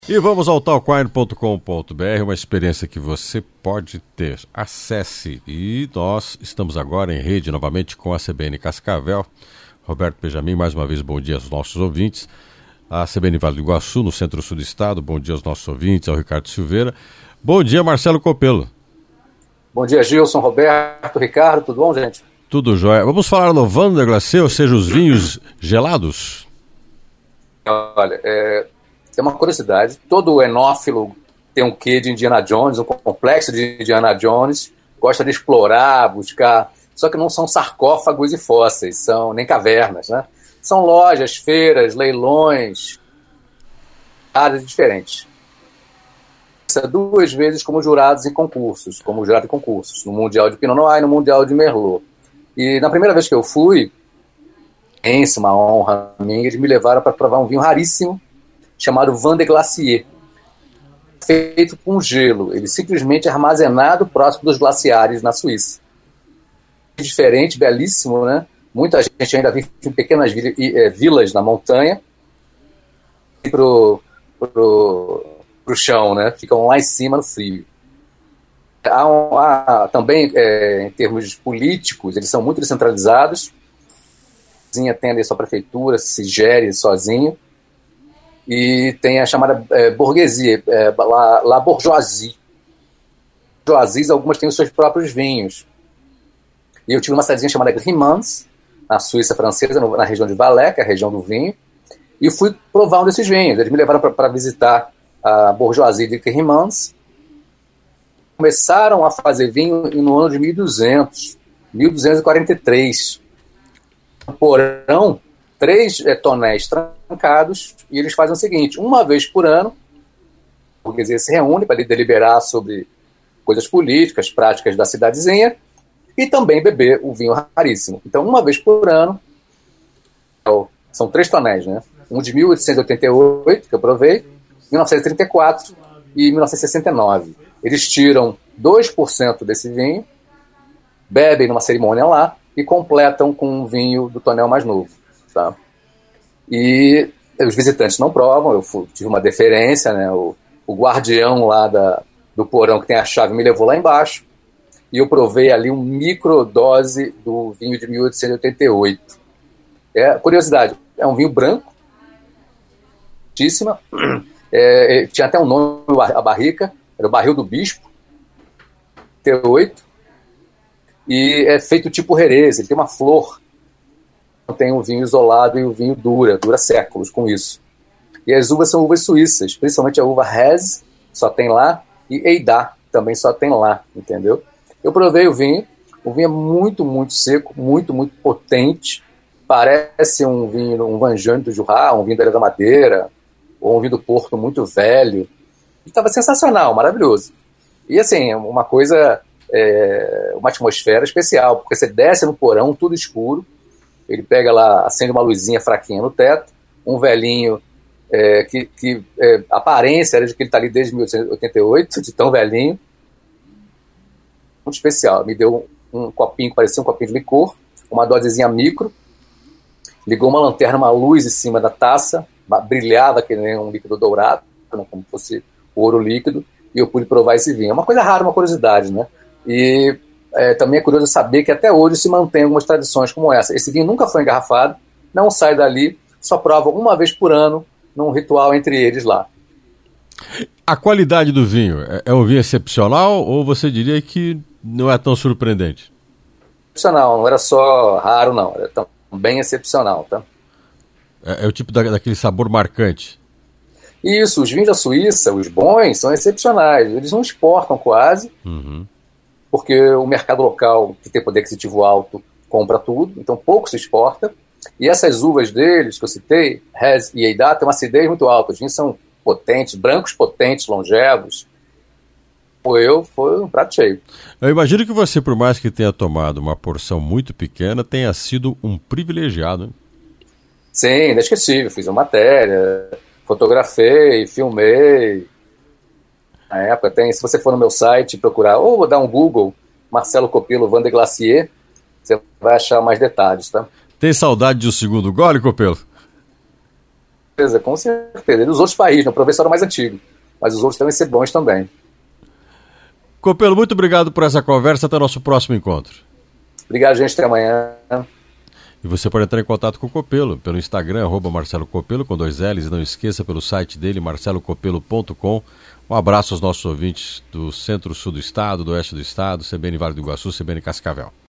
E vamos ao talkwine.com.br, uma experiência que você pode ter. Acesse. E nós estamos agora em rede novamente com a CBN Cascavel. Roberto Benjamin, mais uma vez, bom dia aos nossos ouvintes. A CBN Vale do Iguaçu, no centro-sul do estado, bom dia aos nossos ouvintes, ao Ricardo Silveira. Bom dia, Marcelo Copelo. Bom dia, Gilson, Roberto, Ricardo, tudo bom, gente? Tudo jóia. Vamos falar no Vander Glacé, ou seja, os vinhos gelados? Olha, é uma curiosidade, todo enófilo tem um quê de Indiana Jones, um complexo de Indiana Jones, gosta de explorar, buscar, só que não são sarcófagos e fósseis, são nem cavernas, né? São lojas, feiras, leilões, áreas diferentes. 2 vezes como jurados em concursos, no Mundial de Pinot Noir e no Mundial de Merlot. E na primeira vez que eu fui, uma honra minha, eles me levaram para provar um vinho raríssimo, chamado Vander Glacé, feito com gelo. Ele simplesmente é armazenado próximo dos glaciares na Suíça. Diferente, belíssimo, né? Muita gente ainda vive em pequenas vilas na montanha e pro chão, né? Ficam lá em cima no frio. Também, em termos políticos, eles são muito descentralizados. Atende a sua prefeitura, se gere sozinho. E tem a chamada burguesia, la bourgeoisie. Bourgeoisies, algumas têm os seus próprios vinhos. E eu tive uma cidadezinha chamada Grimans, na Suíça francesa, na região de Valais, que é a região do vinho, e fui provar um desses vinhos. Eles me levaram para visitar a bourgeoisie de Grimans. Começaram a fazer vinho no ano de 1243. No porão, 3 tonéis trancados, e eles fazem o seguinte: uma vez por ano, a burguesia se reúne para deliberar sobre coisas políticas, práticas da cidadezinha, e também beber o vinho raríssimo. Então, uma vez por ano, são 3 tonéis, né? Um de 1888, que eu provei, 1934 e 1969. Eles tiram 2% desse vinho, bebem numa cerimônia lá, e completam com um vinho do tonel mais novo. Tá? E os visitantes não provam, eu tive uma deferência, né? O guardião lá do porão que tem a chave me levou lá embaixo e eu provei ali uma microdose do vinho de 1888. Curiosidade, é um vinho branco, muitíssima, tinha até um nome, a barrica, era o barril do bispo, 88, e é feito tipo Jerez, ele tem uma flor. Tem o vinho isolado e o vinho dura séculos com isso. E as uvas são uvas suíças, principalmente a uva Hez, só tem lá, e Eidá, também só tem lá, entendeu? Eu provei o vinho é muito, muito seco, muito, muito potente, parece um vinho, um Vanjane do Jurá, um vinho da Ilha da Madeira, ou um vinho do Porto muito velho. Estava sensacional, maravilhoso. E assim, uma coisa, uma atmosfera especial, porque você desce no porão, tudo escuro, ele pega lá, acende uma luzinha fraquinha no teto, um velhinho que a aparência era de que ele está ali desde 1888, de tão velhinho, muito especial. Me deu um copinho que parecia um copinho de licor, uma dosezinha micro, ligou uma lanterna, uma luz em cima da taça, brilhava que nem um líquido dourado, como fosse ouro líquido, e eu pude provar esse vinho. É uma coisa rara, uma curiosidade, né? E também é curioso saber que até hoje se mantém algumas tradições como essa. Esse vinho nunca foi engarrafado, não sai dali, só prova uma vez por ano num ritual entre eles lá. A qualidade do vinho é um vinho excepcional ou você diria que não é tão surpreendente? Excepcional, não era só raro não, era também excepcional, tá? É o tipo daquele sabor marcante. Isso, os vinhos da Suíça, os bons, são excepcionais, eles não exportam quase, porque o mercado local, que tem poder aquisitivo alto, compra tudo, então pouco se exporta. E essas uvas deles, que eu citei, Hez e Eidá, têm uma acidez muito alta. Os vinhos são potentes, brancos potentes, longevos. Foi um prato cheio. Eu imagino que você, por mais que tenha tomado uma porção muito pequena, tenha sido um privilegiado, hein? Sim, inesquecível. Fiz uma matéria, fotografei, filmei. Na época se você for no meu site procurar, ou vou dar um Google, Marcelo Copelo, Vander Glacé, você vai achar mais detalhes, tá? Tem saudade de um segundo gole, Copelo? Com certeza. E dos outros países, né? O professor era mais antigo, mas os outros devem ser bons também. Copelo, muito obrigado por essa conversa. Até o nosso próximo encontro. Obrigado, gente. Até amanhã. E você pode entrar em contato com o Copelo pelo Instagram, @MarceloCopelo, com 2 L's. E não esqueça pelo site dele, marcelocopelo.com. Um abraço aos nossos ouvintes do centro-sul do estado, do oeste do estado, CBN Vale do Iguaçu, CBN Cascavel.